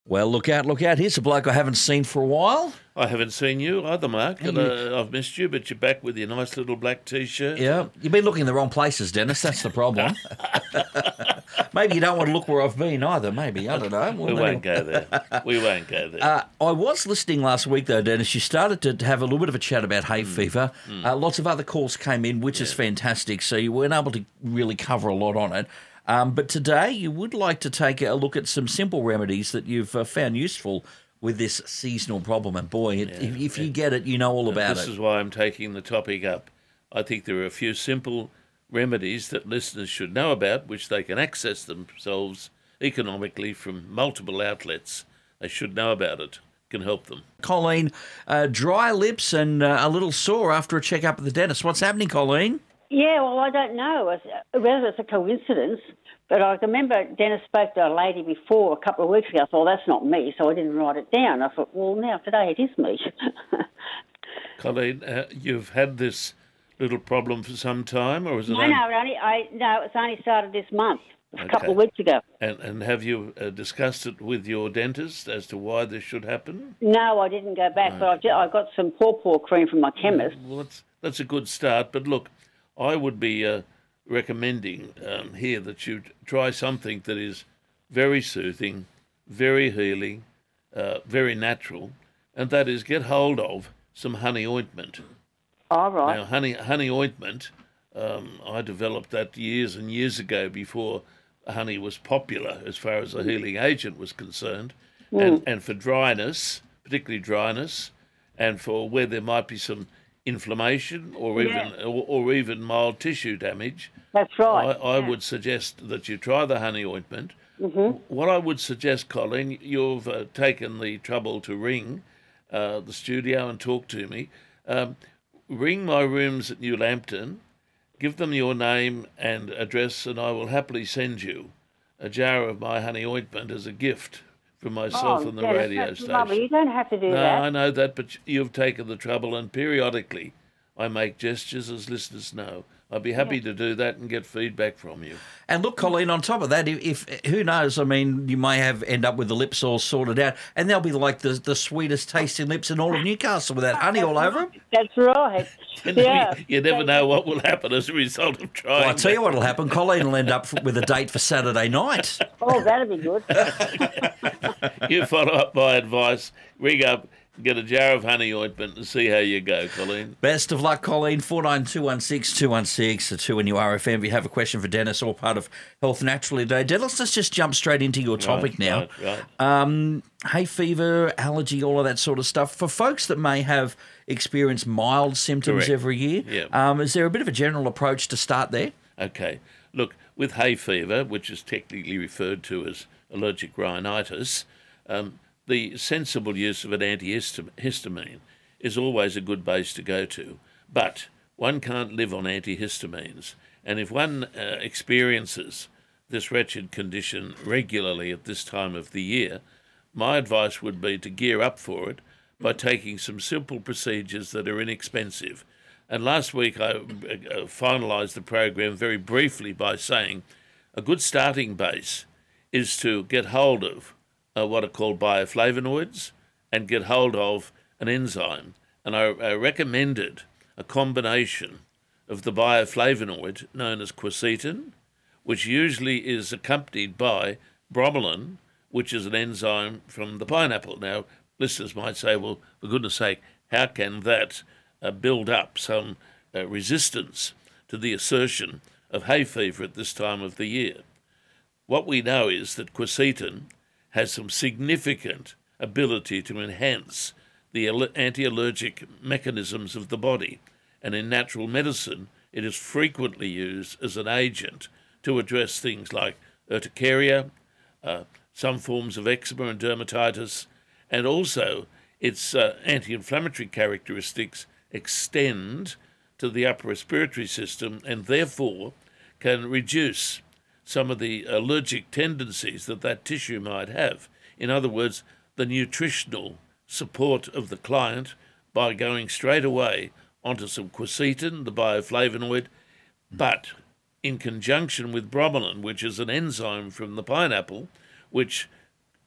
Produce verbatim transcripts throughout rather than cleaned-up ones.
Well, look out, look out. Here's a bloke I haven't seen for a while. I haven't seen you either, Mark, and uh, I've missed you, but you're back with your nice little black T-shirt. Yeah, you've been looking in the wrong places, Dennis. That's the problem. Maybe you don't want to look where I've been either, maybe. I don't know. We won't go there. We won't go there. Uh, I was listening last week, though, Dennis. You started to have a little bit of a chat about hay Mm. fever. Mm. Uh, lots of other calls came in, which yeah. is fantastic, so you weren't able to really cover a lot on it. Um, but today you would like to take a look at some simple remedies that you've uh, found useful with this seasonal problem. And boy, it, yeah, if, if you get it, you know all about this it. This is why I'm taking the topic up. I think there are a few simple remedies that listeners should know about, which they can access themselves economically from multiple outlets. They should know about it. Can help them. Colleen, uh, dry lips and uh, a little sore after a checkup at the dentist. What's happening, Colleen? Yeah, well, I don't know whether it's a coincidence, but I remember Dennis spoke to a lady before a couple of weeks ago. I thought, that's not me, so I didn't write it down. I thought, well, now today it is me. Colleen, uh, you've had this little problem for some time, or is it? No, only... no, it only, I, no, it's only started this month, a okay. couple of weeks ago. And, and have you uh, discussed it with your dentist as to why this should happen? No, I didn't go back, okay. but I, just, I got some paw paw cream from my chemist. Well, that's, that's a good start, but look, I would be uh, recommending um, here that you try something that is very soothing, very healing, uh, very natural, and that is get hold of some honey ointment. All right. Now, honey, honey ointment, um, I developed that years and years ago before honey was popular as far as a healing agent was concerned, mm. and, and for dryness, particularly dryness, and for where there might be some inflammation or even yeah. or, or even mild tissue damage. That's right. I, I yeah. would suggest that you try the honey ointment. Mm-hmm. What I would suggest, Colleen, you've uh, taken the trouble to ring uh, the studio and talk to me. Um, ring my rooms at New Lambton, give them your name and address, and I will happily send you a jar of my honey ointment as a gift from myself oh, and the yeah, radio that's station. Lovely. You don't have to do no, that. I know that, but you've taken the trouble, and periodically I make gestures as listeners know. I'd be happy yeah. to do that and get feedback from you. And look, Colleen, on top of that, if, if who knows, I mean, you may have end up with the lips all sorted out, and they'll be like the the sweetest tasting lips in all of Newcastle with that honey all over them. That's right. yeah. You never know what will happen as a result of trying. Well, I'll tell you what will happen. Colleen will end up with a date for Saturday night. Oh, that'd be good. You follow up my advice. Ring up, get a jar of honey ointment and see how you go, Colleen. Best of luck, Colleen. four nine two one six two one six or two in your R F M. If you have a question for Dennis or part of Health Naturally today. Dennis, let's just jump straight into your topic right, now. Right, right. Um, hay fever, allergy, all of that sort of stuff. For folks that may have experienced mild symptoms Correct. every year, yeah. um, is there a bit of a general approach to start there? Okay. Look, with hay fever, which is technically referred to as allergic rhinitis, um, the sensible use of an antihistamine is always a good base to go to. But one can't live on antihistamines. And if one uh, experiences this wretched condition regularly at this time of the year, my advice would be to gear up for it by taking some simple procedures that are inexpensive. And last week I uh, finalised the program very briefly by saying a good starting base is to get hold of Uh, what are called bioflavonoids and get hold of an enzyme. And I, I recommended a combination of the bioflavonoid known as quercetin, which usually is accompanied by bromelain, which is an enzyme from the pineapple. Now, listeners might say, well, for goodness sake, how can that uh, build up some uh, resistance to the assertion of hay fever at this time of the year? What we know is that quercetin has some significant ability to enhance the anti-allergic mechanisms of the body. And in natural medicine, it is frequently used as an agent to address things like urticaria, uh, some forms of eczema and dermatitis, and also its uh, anti-inflammatory characteristics extend to the upper respiratory system and therefore can reduce some of the allergic tendencies that that tissue might have. In other words, the nutritional support of the client by going straight away onto some quercetin, the bioflavonoid, but in conjunction with bromelain, which is an enzyme from the pineapple, which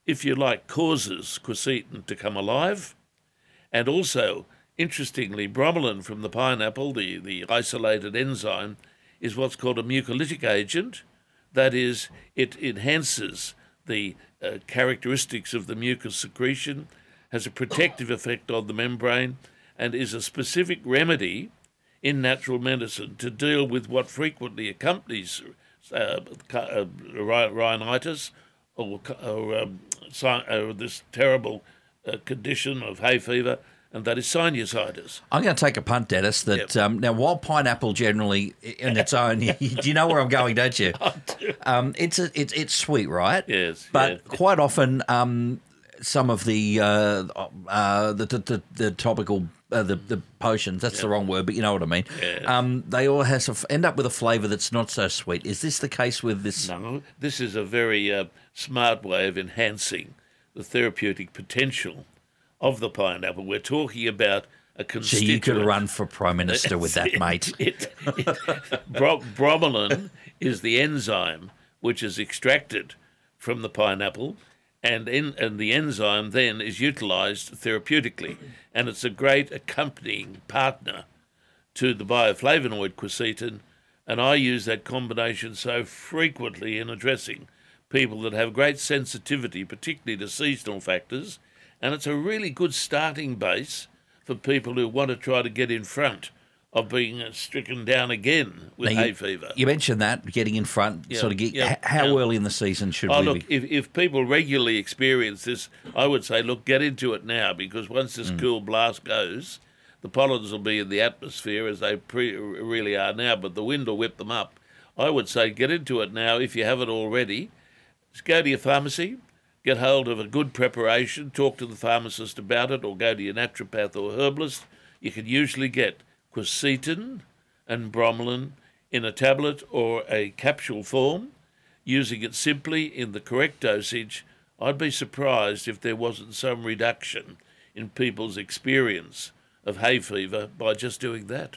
if you like, causes quercetin to come alive. And also, interestingly, bromelain from the pineapple, the, the isolated enzyme, is what's called a mucolytic agent. That is, it enhances the uh, characteristics of the mucus secretion, has a protective effect on the membrane, and is a specific remedy in natural medicine to deal with what frequently accompanies uh, uh, rhinitis or, or, um, or this terrible uh, condition of hay fever, and that is sinusitis. I'm going to take a punt, Dennis, that yep. um, now while pineapple generally in its own, do you know where I'm going, don't you? I do. Um, it's, a, it's, it's sweet, right? Yes. But yeah. quite often um, some of the, uh, uh, the, the, the, the topical Uh, the the potions, that's yep. the wrong word, but you know what I mean. Yes. Um, they all has to end up with a flavour that's not so sweet. Is this the case with this? No, this is a very uh, smart way of enhancing the therapeutic potential of the pineapple. We're talking about a constituent. Gee, you could run for Prime Minister with that, mate. It, it, bro- bromelain is the enzyme which is extracted from the pineapple, and, in, and the enzyme then is utilised therapeutically. And it's a great accompanying partner to the bioflavonoid quercetin, and I use that combination so frequently in addressing people that have great sensitivity, particularly to seasonal factors, and it's a really good starting base for people who want to try to get in front of being stricken down again with now hay you, fever. You mentioned that, getting in front, Yeah, sort of get, yeah, how yeah. early in the season should Oh, we look, be? if, if people regularly experience this, I would say, look, get into it now, because once this Mm. cool blast goes, the pollens will be in the atmosphere as they pre- really are now, but the wind will whip them up. I would say get into it now if you haven't already. Just go to your pharmacy, get hold of a good preparation, talk to the pharmacist about it, or go to your naturopath or herbalist. You can usually get quercetin and bromelain in a tablet or a capsule form. Using it simply in the correct dosage, I'd be surprised if there wasn't some reduction in people's experience of hay fever by just doing that.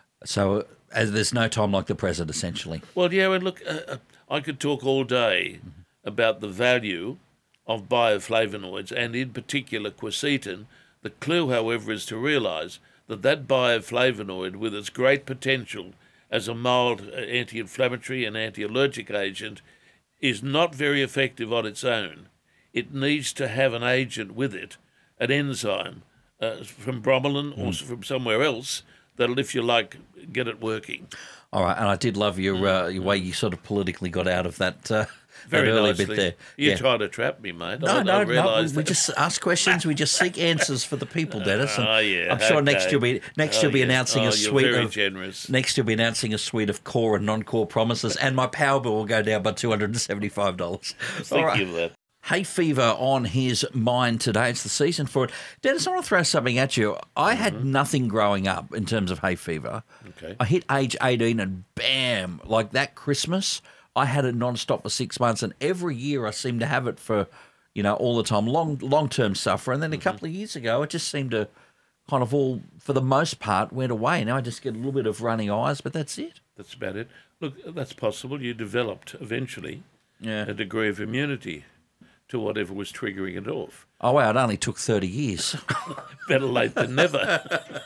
So as there's no time like the present, essentially. Well, yeah, and look, uh, I could talk all day about the value of bioflavonoids and in particular quercetin. The clue, however, is to realise that that bioflavonoid, with its great potential as a mild anti-inflammatory and anti-allergic agent, is not very effective on its own. It needs to have an agent with it, an enzyme uh, from bromelain or mm. from somewhere else that'll, if you like, get it working. All right, and I did love your, uh, your way you sort of politically got out of that, uh, Very that early nicely. bit there. You yeah. try to trap me, mate. No, I, no, I no. We, that. we just ask questions. We just seek answers for the people, Dennis. And oh yeah. I'm sure okay. next you'll be next oh, you'll be yeah. announcing oh, a suite you're very of generous. next you'll be announcing a suite of core and non-core promises, and my power bill will go down by two hundred and seventy-five dollars. Thank right. you for that. Hay fever on his mind today. It's the season for it. Dennis, I want to throw something at you. I had mm-hmm. nothing growing up in terms of hay fever. Okay. I hit age eighteen and bam, like that Christmas, I had it non-stop for six months, and every year I seemed to have it for, you know, all the time, long, long-term suffer. And then a mm-hmm. couple of years ago, it just seemed to kind of all, for the most part, went away. Now I just get a little bit of running eyes, but that's it. That's about it. Look, that's possible. You developed eventually yeah. a degree of immunity to whatever was triggering it off. Oh, wow, it only took thirty years. Better late than never.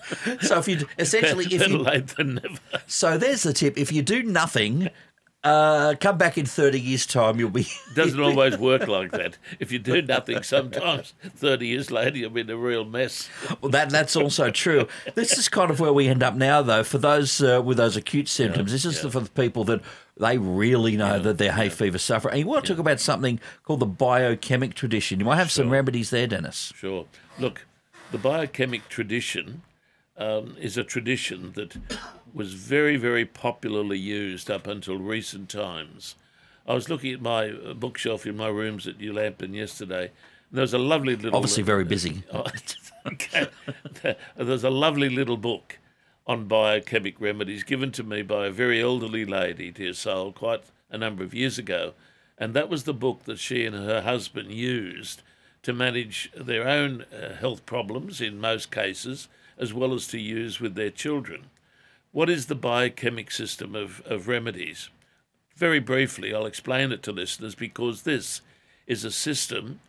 So if you, essentially... Better if you, late than never. So there's the tip. If you do nothing... Uh, come back in thirty years' time, you'll be... Doesn't always work like that. If you do nothing, sometimes thirty years later, you'll be in a real mess. Well, that that's also true. This is kind of where we end up now, though. For those uh, with those acute symptoms, yeah, this is yeah. for the people that they really know yeah, that they're hay yeah. fever suffer. And you want to yeah. talk about something called the biochemic tradition. You might have sure. some remedies there, Dennis. Sure. Look, the biochemic tradition um, is a tradition that was very, very popularly used up until recent times. I was looking at my bookshelf in my rooms at New Lambton yesterday, and there was a lovely little... Obviously very busy. Uh, okay. There's a lovely little book on biochemic remedies given to me by a very elderly lady, dear soul, quite a number of years ago, and that was the book that she and her husband used to manage their own uh, health problems in most cases, as well as to use with their children. What is the biochemic system of, of remedies? Very briefly, I'll explain it to listeners because this is a system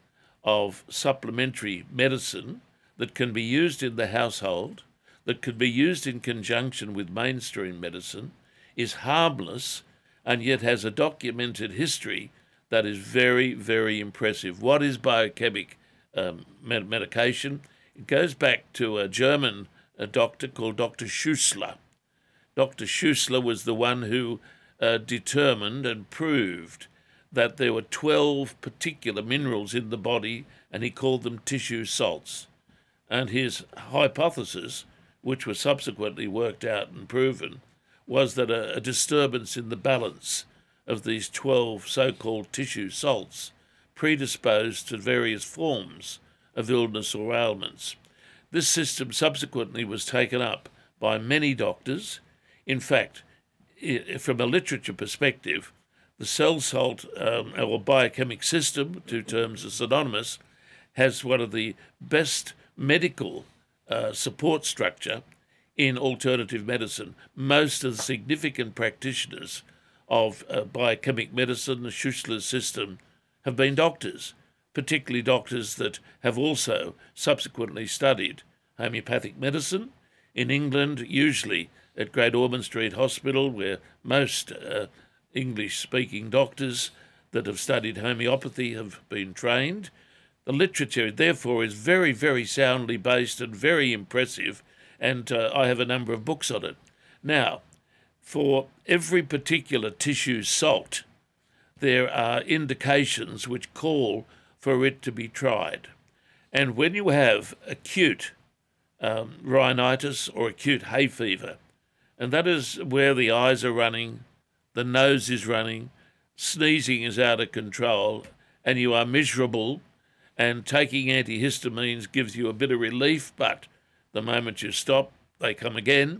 of supplementary medicine that can be used in the household, that could be used in conjunction with mainstream medicine, is harmless and yet has a documented history that is very, very impressive. What is biochemic um, med- medication? It goes back to a German a doctor called Doctor Schussler. Doctor Schussler was the one who uh, determined and proved that there were twelve particular minerals in the body, and he called them tissue salts. And his hypothesis, which was subsequently worked out and proven, was that a, a disturbance in the balance of these twelve so-called tissue salts predisposed to various forms of illness or ailments. This system subsequently was taken up by many doctors. In fact, I- from a literature perspective, the cell salt um, or biochemic system, two terms are synonymous, has one of the best medical uh, support structure in alternative medicine. Most of the significant practitioners of uh, biochemic medicine, the Schussler system, have been doctors, particularly doctors that have also subsequently studied homeopathic medicine. In England, usually at Great Ormond Street Hospital, where most uh, English-speaking doctors that have studied homeopathy have been trained. The literature, therefore, is very, very soundly based and very impressive, and uh, I have a number of books on it. Now, for every particular tissue salt, there are indications which call for it to be tried. And when you have acute um, rhinitis or acute hay fever, and that is where the eyes are running, the nose is running, sneezing is out of control, and you are miserable, and taking antihistamines gives you a bit of relief, but the moment you stop, they come again.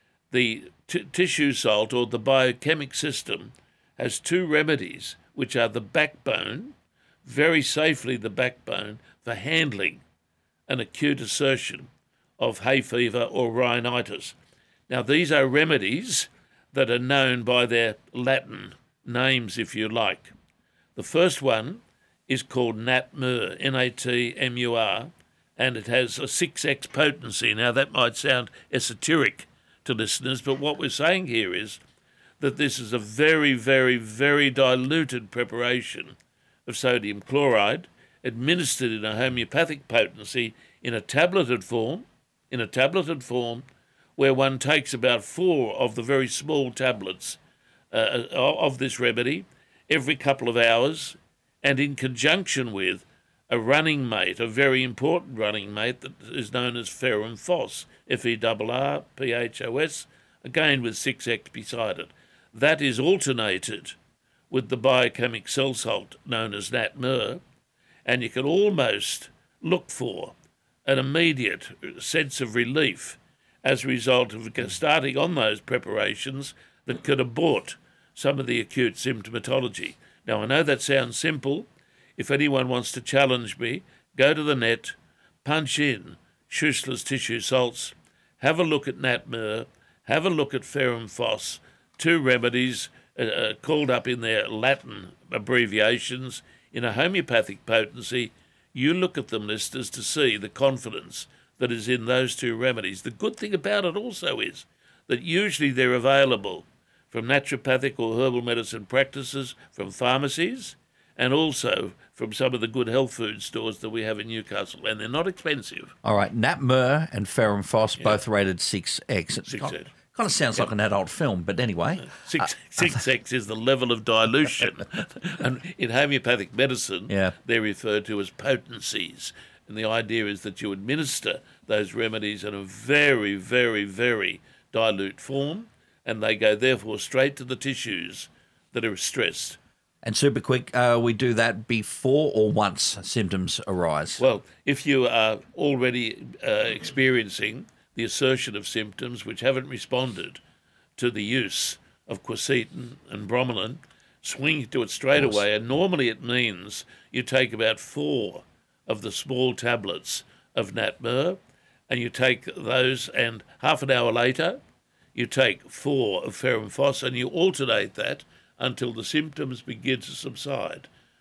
The t- tissue salt, or the biochemic system, has two remedies, which are the backbone, very safely the backbone, for handling an acute assertion of hay fever or rhinitis. Now, these are remedies that are known by their Latin names, if you like. The first one is called Natmur, N A T M U R, and it has a six x potency. Now, that might sound esoteric to listeners, but what we're saying here is that this is a very, very, very diluted preparation of sodium chloride, administered in a homeopathic potency in a tableted form, in a tableted form, where one takes about four of the very small tablets uh, of this remedy every couple of hours, and in conjunction with a running mate, a very important running mate that is known as ferrum phos, F E R R P H O S, again with six x beside it. That is alternated with the biochemic cell salt known as Natmur, and you can almost look for an immediate sense of relief as a result of starting on those preparations that could abort some of the acute symptomatology. Now, I know that sounds simple. If anyone wants to challenge me, go to the net, punch in Schussler's tissue salts, have a look at Natmur, have a look at ferrum phos, two remedies uh, called up in their Latin abbreviations in a homeopathic potency. You look at them, listeners, to see the confidence that is in those two remedies. The good thing about it also is that usually they're available from naturopathic or herbal medicine practices, from pharmacies, and also from some of the good health food stores that we have in Newcastle, and they're not expensive. All right, Natmur and ferrum phos, yeah. both rated six x. six x. Kind of sounds yeah. like an adult film, but anyway. Six, uh, six x is the level of dilution. And in homeopathic medicine, yeah. they're referred to as potencies. And the idea is that you administer those remedies in a very, very, very dilute form, and they go, therefore, straight to the tissues that are stressed. And super quick, uh, we do that before or once symptoms arise? Well, if you are already uh, experiencing the assertion of symptoms which haven't responded to the use of quercetin and bromelain, swing to it straight away. And normally it means you take about four of the small tablets of Natmur, and you take those, and half an hour later, you take four of ferrum phos, and you alternate that until the symptoms begin to subside.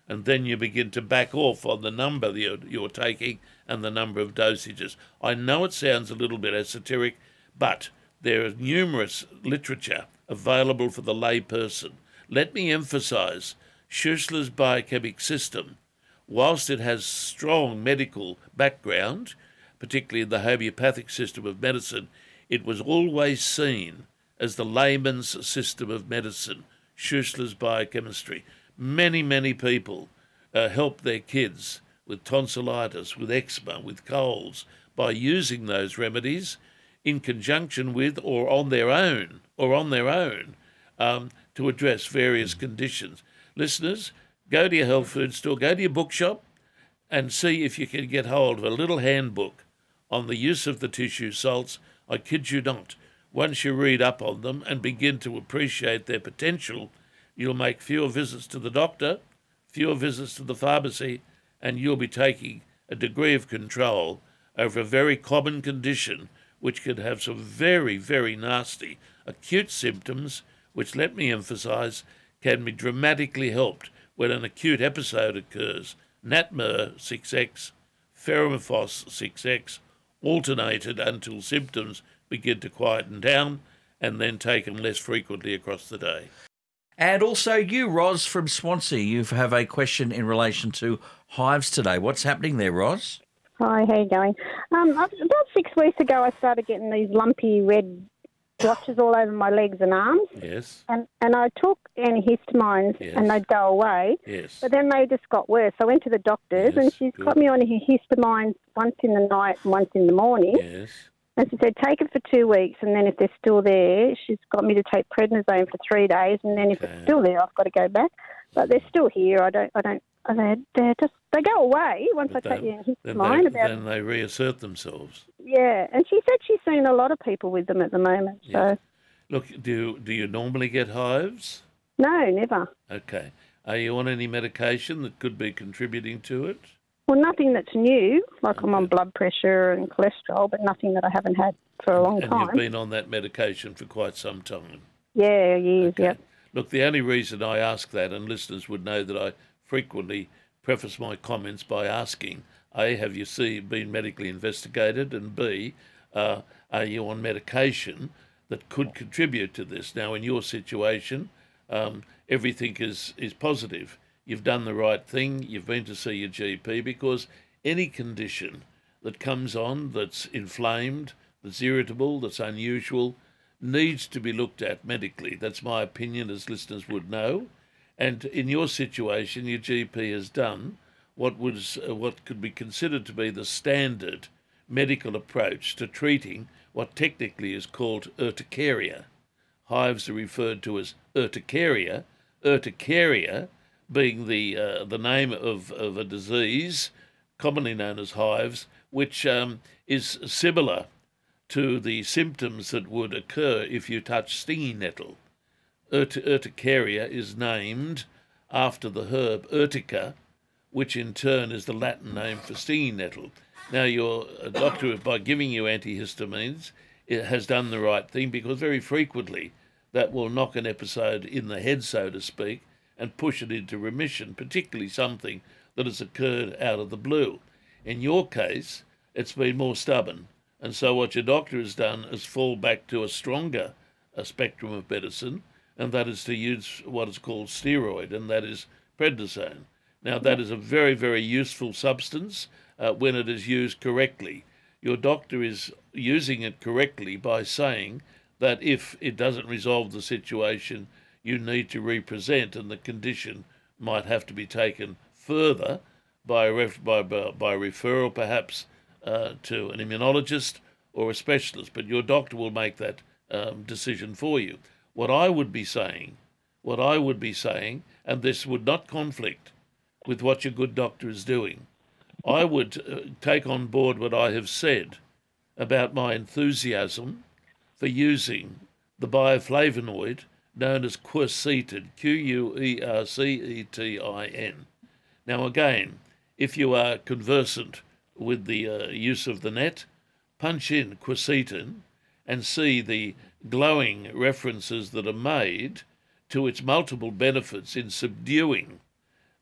and then you begin to back off on the number that you're, you're taking and the number of dosages. I know it sounds a little bit esoteric, but there is numerous literature available for the lay person. Let me emphasise, Schussler's biochemic system, whilst it has strong medical background, particularly in the homeopathic system of medicine, it was always seen as the layman's system of medicine, Schussler's biochemistry. Many, many people uh, help their kids with tonsillitis, with eczema, with colds, by using those remedies in conjunction with or on their own, or on their own, um, to address various conditions. Listeners, go to your health food store, go to your bookshop, and see if you can get hold of a little handbook on the use of the tissue salts. I kid you not. Once you read up on them and begin to appreciate their potential, you'll make fewer visits to the doctor, fewer visits to the pharmacy, and you'll be taking a degree of control over a very common condition which could have some very, very nasty acute symptoms, which, let me emphasise, can be dramatically helped when an acute episode occurs. Natmer six X, Ferromophos six X, alternated until symptoms begin to quieten down and then taken less frequently across the day. And also you, Ros, from Swansea, you have a question in relation to hives today. What's happening there, Ros? Hi, how you going? Um, about six weeks ago, I started getting these lumpy red blotches all over my legs and arms. Yes. And and I took antihistamines Yes. and they'd go away. Yes. But then they just got worse. So I went to the doctor's Yes, and she's good. got me on a histamine once in the night and once in the morning. Yes. And she said, take it for two weeks, and then if they're still there, she's got me to take prednisone for three days, and then if Okay. it's still there, I've got to go back. But they're still here. I don't, I don't, they're, they're just, they go away once But I take then, the then, antihistamine. they, About, then they reassert themselves. yeah, and she said she's seen a lot of people with them at the moment. So, Yes. Look, do you, do you normally get hives? no, never. Okay. Are you on any medication that could be contributing to it? Well, nothing that's new, like I'm on blood pressure and cholesterol, but nothing that I haven't had for a long And time. you've been on that medication for quite some time. Yeah, years, Okay. yep. Look, the only reason I ask that, and listeners would know that I frequently preface my comments by asking, A, have you see, been medically investigated? And B, uh, are you on medication that could contribute to this? Now, in your situation, um, everything is, is positive. You've done the right thing. You've been to see your G P, because any condition that comes on that's inflamed, that's irritable, that's unusual, needs to be looked at medically. That's my opinion, as listeners would know. And in your situation, your G P has done what was uh, what could be considered to be the standard medical approach to treating what technically is called urticaria. Hives are referred to as urticaria. Urticaria being the uh, the name of, of a disease commonly known as hives, which um, is similar to the symptoms that would occur if you touch stinging nettle. Urt- urticaria is named after the herb urtica, which in turn is the Latin name for stinging nettle. Now, your uh, doctor, by giving you antihistamines, it has done the right thing, because very frequently that will knock an episode in the head, so to speak, and push it into remission, particularly something that has occurred out of the blue. In your case, it's been more stubborn. And so what your doctor has done is fall back to a stronger uh, spectrum of medicine, and that is to use what is called steroid, and that is prednisone. Now, that is a very, very useful substance uh, when it is used correctly. Your doctor is using it correctly by saying that if it doesn't resolve the situation, you need to represent, and the condition might have to be taken further by ref- by, by, by referral, perhaps, uh, to an immunologist or a specialist. But your doctor will make that um, decision for you. What I would be saying, what I would be saying, and this would not conflict with what your good doctor is doing, I would uh, take on board what I have said about my enthusiasm for using the bioflavonoid known as quercetin, Q U E R C E T I N. Now, again, if you are conversant with the uh, use of the net, punch in quercetin and see the glowing references that are made to its multiple benefits in subduing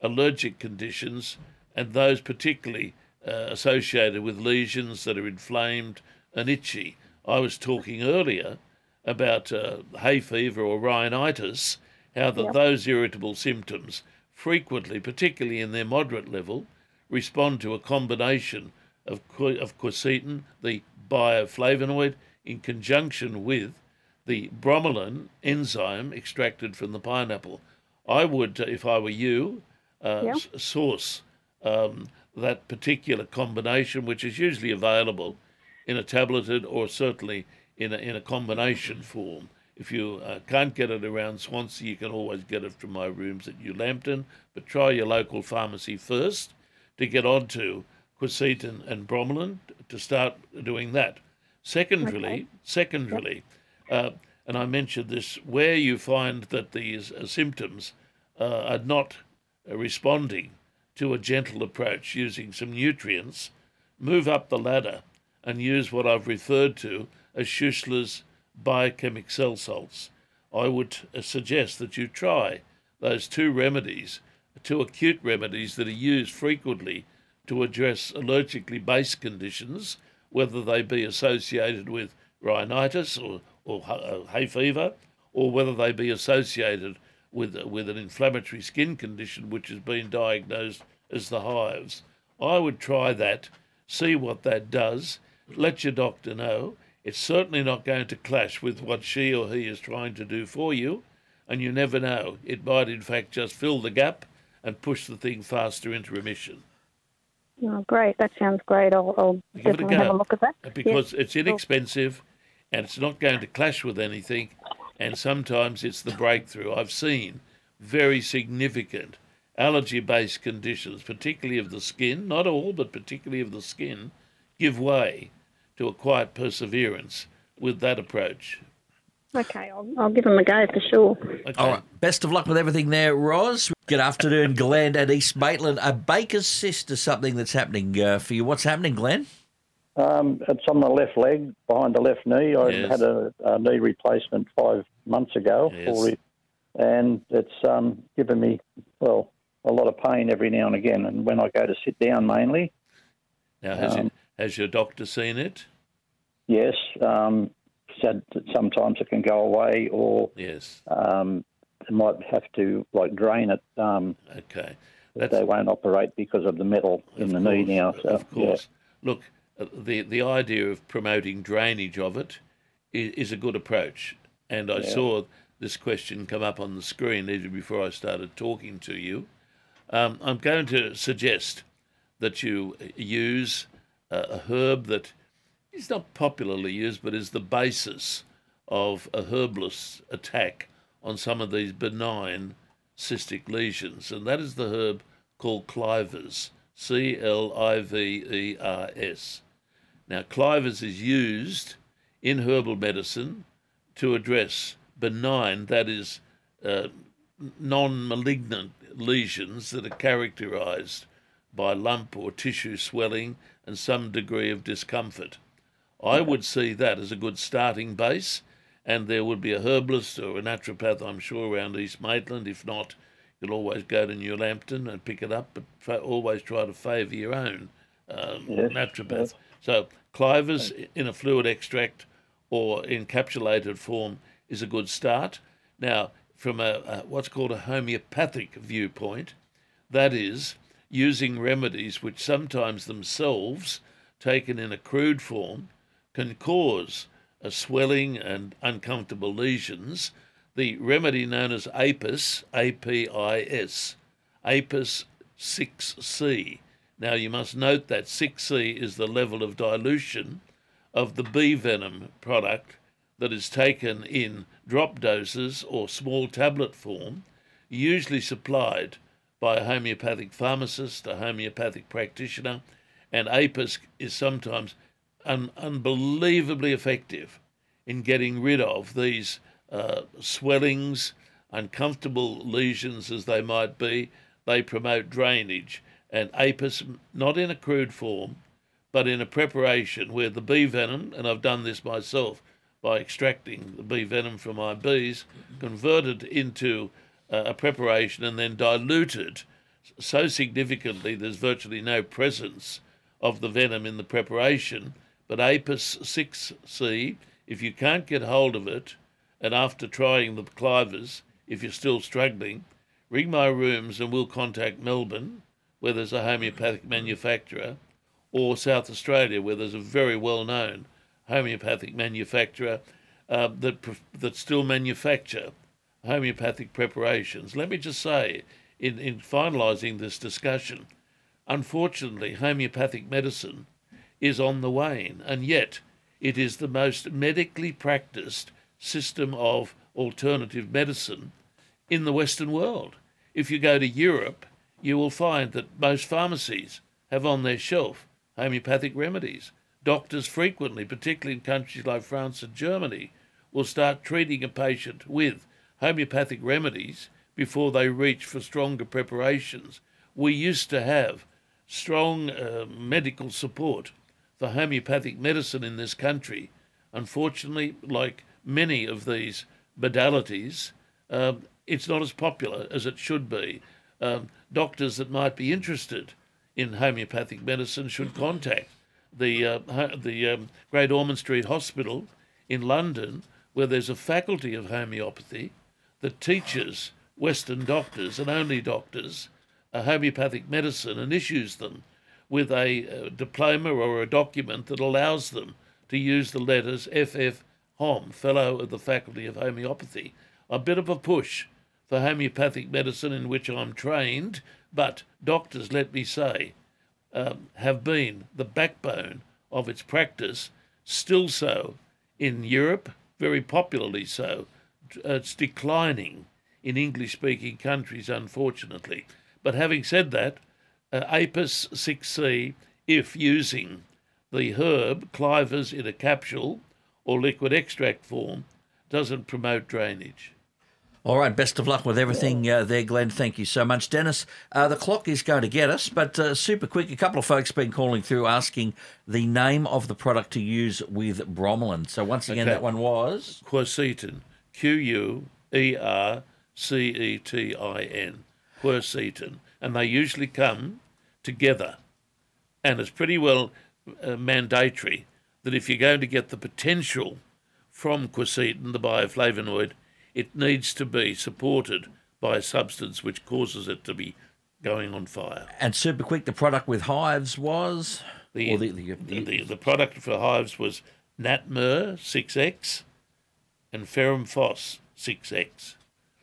allergic conditions, and those particularly uh, associated with lesions that are inflamed and itchy. I was talking earlier about uh, hay fever or rhinitis, how that Yep. those irritable symptoms frequently, particularly in their moderate level, respond to a combination of, qu- of quercetin, the bioflavonoid, in conjunction with the bromelain enzyme extracted from the pineapple. I would, uh, if I were you, uh, Yeah. s- source um, that particular combination, which is usually available in a tableted or certainly in a, in a combination form. If you uh, can't get it around Swansea, you can always get it from my rooms at New Lambton, but try your local pharmacy first to get onto quercetin and bromelain to start doing that. Secondarily, Okay. secondarily, uh, and I mentioned this, where you find that these uh, symptoms uh, are not uh, responding to a gentle approach using some nutrients, move up the ladder and use what I've referred to as Schussler's biochemic cell salts. I would uh, suggest that you try those two remedies, two acute remedies that are used frequently to address allergically based conditions, whether they be associated with rhinitis or, or uh, hay fever, or whether they be associated with, uh, with an inflammatory skin condition which has been diagnosed as the hives. I would try that, see what that does, let your doctor know. It's certainly not going to clash with what she or he is trying to do for you, and you never know. It might, in fact, just fill the gap and push the thing faster into remission. Oh, great. That sounds great. I'll, I'll Give it a definitely have go. a look at that. Because Yeah. it's inexpensive and it's not going to clash with anything, and sometimes it's the breakthrough. I've seen very significant allergy-based conditions, particularly of the skin, not all, but particularly of the skin, give way to a quiet perseverance with that approach. Okay, I'll, I'll give them a go for sure. Okay. All right. Best of luck with everything there, Roz. Good afternoon, Glenn at East Maitland. A baker's cyst is something that's happening uh, for you. What's happening, Glenn? Um, it's on the left leg, behind the left knee. I Yes. had a, a knee replacement five months ago, Yes. fully, and it's um, given me, well, a lot of pain every now and again. And when I go to sit down mainly, Now, has, Um, you, has your doctor seen it? yes, um, said that sometimes it can go away, or Yes. um, they might have to like drain it. Um, Okay. but they won't operate because of the metal in the knee now. So, Of course. Look, uh, the the idea of promoting drainage of it is, is a good approach. And I Yeah. saw this question come up on the screen even before I started talking to you. Um, I'm going to suggest that you use uh, a herb that is not popularly used, but is the basis of a herbalist's attack on some of these benign cystic lesions, and that is the herb called clivers, C L I V E R S. Now, clivers is used in herbal medicine to address benign, that is, uh, non-malignant lesions that are characterized by lump or tissue swelling and some degree of discomfort. I would see that as a good starting base, and there would be a herbalist or a naturopath, I'm sure, around East Maitland. If not, you'll always go to New Lambton and pick it up, but fa- always try to favour your own um, Yes, naturopath. yes. So clivers in a fluid extract or encapsulated form is a good start. Now, from a, a what's called a homeopathic viewpoint, that is using remedies which sometimes themselves, taken in a crude form, can cause a swelling and uncomfortable lesions. The remedy known as APIS, A P I S, APIS six C. Now you must note that six C is the level of dilution of the bee venom product that is taken in drop doses or small tablet form, usually supplied by a homeopathic pharmacist, a homeopathic practitioner, and APIS is sometimes un- unbelievably effective in getting rid of these uh, swellings, uncomfortable lesions as they might be. They promote drainage. And APIS, not in a crude form, but in a preparation where the bee venom, and I've done this myself by extracting the bee venom from my bees, converted into uh, a preparation and then diluted so significantly there's virtually no presence of the venom in the preparation. But Apis six C, if you can't get hold of it, and after trying the Clivers, if you're still struggling, ring my rooms and we'll contact Melbourne, where there's a homeopathic manufacturer, or South Australia, where there's a very well-known homeopathic manufacturer uh, that that still manufacture homeopathic preparations. Let me just say, in, in finalising this discussion, unfortunately, homeopathic medicine is on the wane, and yet it is the most medically practiced system of alternative medicine in the Western world. If you go to Europe, you will find that most pharmacies have on their shelf homeopathic remedies. Doctors frequently, particularly in countries like France and Germany, will start treating a patient with homeopathic remedies before they reach for stronger preparations. We used to have strong uh, medical support for homeopathic medicine in this country. Unfortunately, like many of these modalities, um, it's not as popular as it should be. Um, doctors that might be interested in homeopathic medicine should contact the uh, the um, Great Ormond Street Hospital in London, where there's a faculty of homeopathy that teaches Western doctors, and only doctors, uh, homeopathic medicine, and issues them with a uh, diploma or a document that allows them to use the letters F F Hom, Fellow of the Faculty of Homeopathy. A bit of a push for homeopathic medicine in which I'm trained, but doctors, let me say, um, have been the backbone of its practice, still so in Europe, very popularly so. It's declining in English-speaking countries, unfortunately. But having said that, uh, Apis six C, if using the herb Clivers in a capsule or liquid extract form, doesn't promote drainage. All right, best of luck with everything uh, there, Glenn. Thank you so much. Dennis, uh, the clock is going to get us, but uh, super quick, a couple of folks been calling through asking the name of the product to use with bromelain. So once again, Okay. that one was? Quercetin, Q U E R C E T I N, quercetin. And they usually come together. And it's pretty well uh, mandatory that if you're going to get the potential from quercetin, the bioflavonoid, it needs to be supported by a substance which causes it to be going on fire. And super quick, the product with hives was? The, Or the, the, the, the, the product for hives was Natmer six X and Ferrum Phos six X.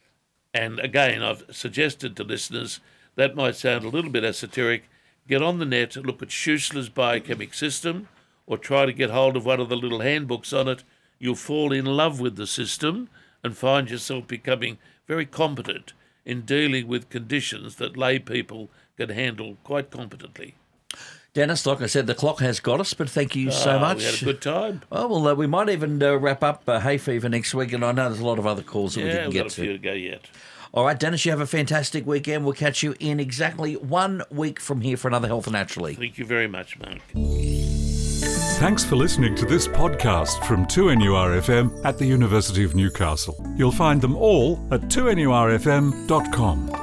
And again, I've suggested to listeners, that might sound a little bit esoteric, get on the net, look at Schussler's biochemic system, or try to get hold of one of the little handbooks on it. You'll fall in love with the system and find yourself becoming very competent in dealing with conditions that lay people can handle quite competently. Dennis, like I said, the clock has got us, but thank you so Ah, much. We had a good time. Oh, well, uh, we might even uh, wrap up uh, hay fever next week, and I know there's a lot of other calls that we Yeah, didn't we've get got a to. few to go yet. All right, Dennis, you have a fantastic weekend. We'll catch you in exactly one week from here for another Health Naturally. Thank you very much, Mark. Thanks for listening to this podcast from two N U R F M at the University of Newcastle. You'll find them all at two N U R F M dot com.